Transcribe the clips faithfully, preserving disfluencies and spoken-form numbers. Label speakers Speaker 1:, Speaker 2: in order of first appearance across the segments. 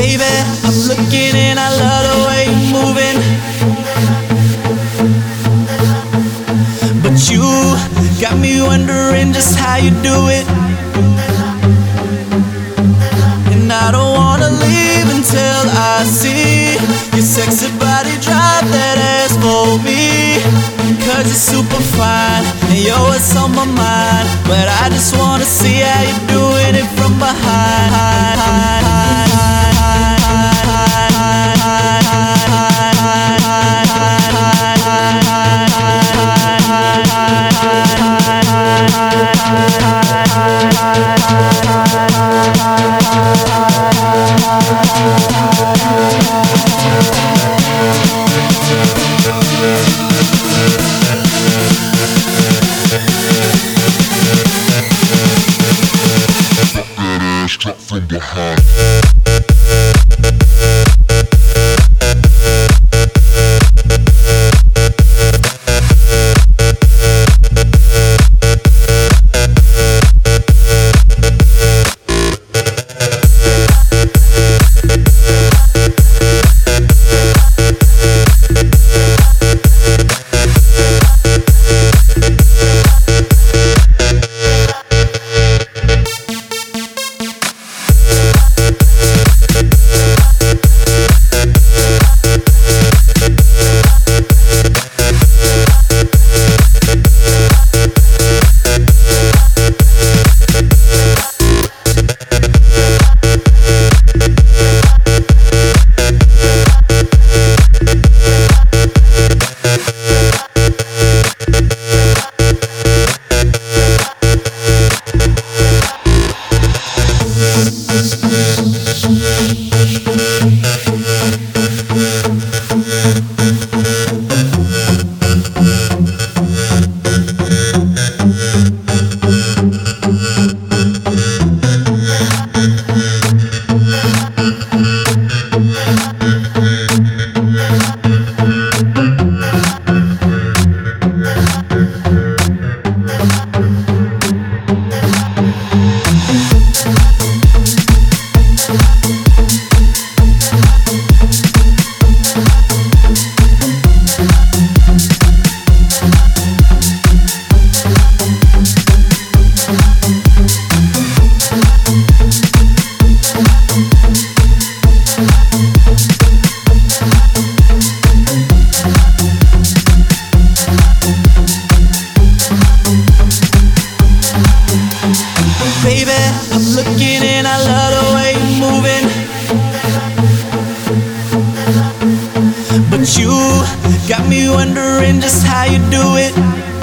Speaker 1: Baby, I'm looking and I love the way you're moving, but you got me wondering just how you do it. And I don't wanna leave until I see your sexy body drop that ass for me. Cause you're super fine and you're what's on my mind, but I just wanna see how you're doing it from behind.
Speaker 2: Struck from behind.
Speaker 1: Baby, I'm looking and I love the way you're moving, but you got me wondering just how you do it.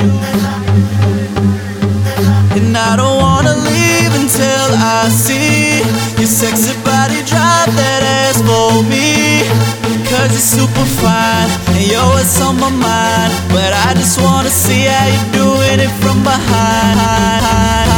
Speaker 1: And I don't wanna leave until I see your sexy body drop that ass for me. Cause you're super fine and you're what's on my mind, but I just wanna see how you're doing it from behind.